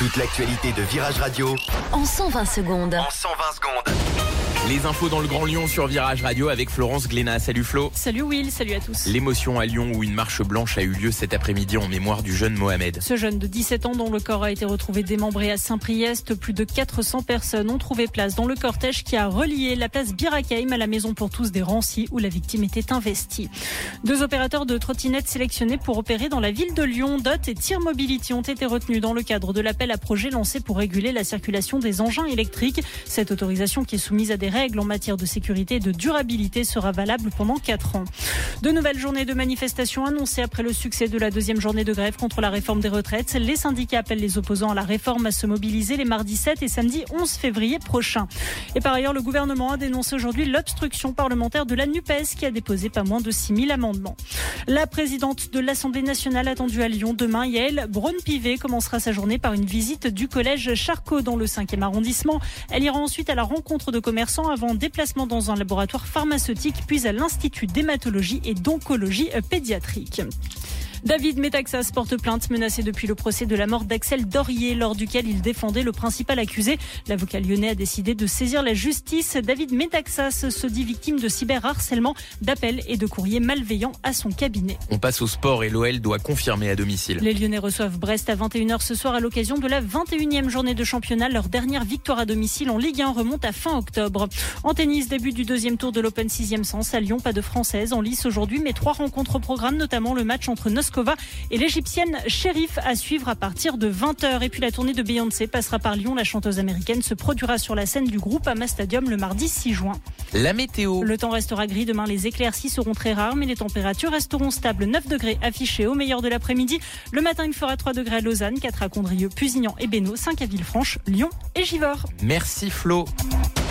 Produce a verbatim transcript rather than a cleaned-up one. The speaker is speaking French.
Toute l'actualité de Virage Radio en cent vingt secondes. En cent vingt secondes. Les infos dans le Grand Lyon sur Virage Radio avec Florence Glénat. Salut Flo. Salut Will, salut à tous. L'émotion à Lyon où une marche blanche a eu lieu cet après-midi en mémoire du jeune Mohamed. Ce jeune de dix-sept ans dont le corps a été retrouvé démembré à Saint-Priest, plus de quatre cents personnes ont trouvé place dans le cortège qui a relié la place Bir Hakeim à la maison pour tous des Rancy où la victime était investie. Deux opérateurs de trottinettes sélectionnés pour opérer dans la ville de Lyon, Dot et Tir Mobility ont été retenus dans le cadre de l'appel à projet lancé pour réguler la circulation des engins électriques. Cette autorisation qui est soumise à des règles en matière de sécurité et de durabilité sera valable pendant quatre ans. De nouvelles journées de manifestations annoncées après le succès de la deuxième journée de grève contre la réforme des retraites. Les syndicats appellent les opposants à la réforme à se mobiliser les mardis sept et samedi onze février prochains. Et par ailleurs, le gouvernement a dénoncé aujourd'hui l'obstruction parlementaire de la NUPES qui a déposé pas moins de six mille amendements. La présidente de l'Assemblée nationale attendue à Lyon demain, Yael Braun-Pivet, commencera sa journée par une visite du collège Charcot dans le cinquième arrondissement. Elle ira ensuite à la rencontre de commerçants avant déplacement dans un laboratoire pharmaceutique, puis à l'Institut d'hématologie et d'oncologie pédiatrique. David Metaxas porte plainte, menacé depuis le procès de la mort d'Axel Dorier, lors duquel il défendait le principal accusé. L'avocat lyonnais a décidé de saisir la justice. David Metaxas se dit victime de cyberharcèlement, d'appels et de courriers malveillants à son cabinet. On passe au sport et l'O L doit confirmer à domicile. Les Lyonnais reçoivent Brest à vingt et une heures ce soir à l'occasion de la vingt et unième journée de championnat. Leur dernière victoire à domicile en Ligue un remonte à fin octobre. En tennis, début du deuxième tour de l'Open sixième sens à Lyon. Pas de Française en lice aujourd'hui, mais trois rencontres au programme, notamment le match entre Noskova et l'égyptienne Sherif à suivre à partir de vingt heures. Et puis la tournée de Beyoncé passera par Lyon. La chanteuse américaine se produira sur la scène du Groupama Stadium le mardi six juin. La météo. Le temps restera gris demain. Les éclaircies seront très rares, mais les températures resteront stables. neuf degrés affichés au meilleur de l'après-midi. Le matin, il fera trois degrés à Lausanne, quatre à Condrieu, Pusignan et Bénaud, cinq à Villefranche, Lyon et Givors. Merci Flo.